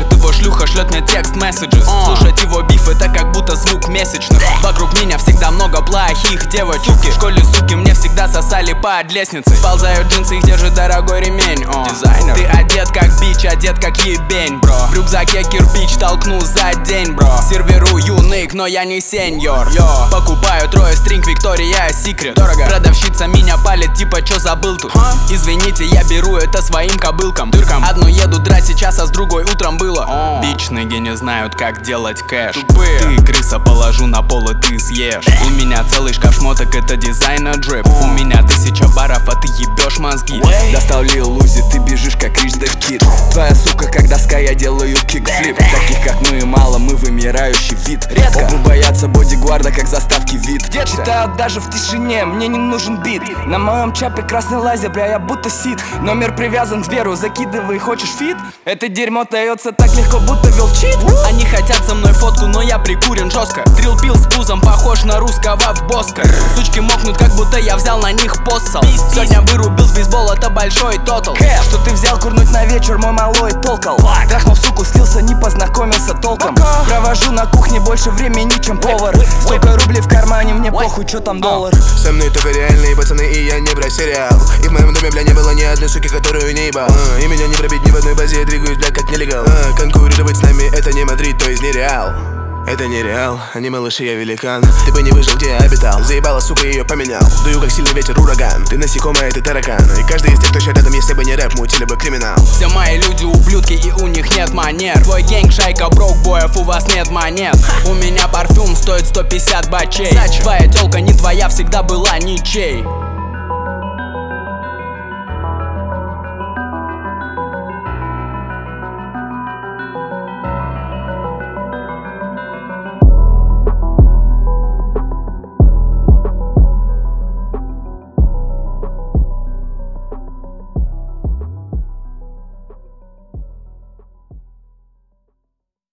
пишет, его шлюха шлет мне текст-месседжес. Слушать его биф — это как будто звук месячных. Вокруг меня всегда много плохих девочек. В школе суки мне всегда сосали под лестницей. Сползают джинсы, их держит дорогой ремень. Дизайнер. Ты одет как бич, одет как ебень, бро. В рюкзаке кирпич толкну за день, бро. Сервирую ник, но я не сеньор. Покупаю трое стринг Виктория Секрет. Дорого. Продавщица меня палит, типа чё забыл тут? Извините, я беру это своим кобылкам. Дыркам. Одну еду драть сейчас, а с другой утром было. Бич ныги не знают, как делать кэш. Тупые. Ты крыса, положу на пол и ты съешь. У меня целый шкаф шмоток, это дизайнер дрип. У меня 1000 баров, а ты ебешь мозги. Достал Лил Узи, ты бежишь как Rich the Kid. Твоя сука, как доска, я делаю кикфлип. Таких как мы мало, мы вымирающий вид. Редко. Оба боятся бодигварда, как заставки вид. Читают даже в тишине, мне не нужен бит. На моем чапе красный лазер, бля, я будто сит. Номер привязан к Сберу, закидывай, хочешь фит? Это дерьмо дается так легко, будто вел чит. Они хотят со мной фотку, но я прикурен жестко. Дрил пил с пузом, похож на русского в Боско. Сучки мокнут, как будто я взял на них поссал. Сегодня вырубил с бейсбола, это большой тотал. Что ты взял курнуть на вечер, мой малой толкал. Трахнул суку, слился, не познакомился толком. Провожу на кухне больше времени, чем повар. Столько рублей в кармане, мне похуй, чё там доллар. Со мной только реальные пацаны, и я не про сериал. И в моем доме, бля, не было ни одной суки, которую не ебал. И меня не пробить ни в одной базе, я двигаюсь, бля, как нелегал. Конкурировать с нами — это не Мадрид, то есть не Реал. Это не Реал, они малыши, я великан. Ты бы не выжил, где я обитал. Заебала, сука, ее поменял. Дую, как сильный ветер, ураган. Ты насекомое, ты таракан. И каждый из тех, кто еще рядом, если бы не рэп, мутили бы криминал. Все мои люди ублюдки, и у них нет манер. Твой гэнг, шайка, брок боев, у вас нет монет. У меня парфюм стоит 150 бачей. Твоя тёлка не твоя, всегда была ничей.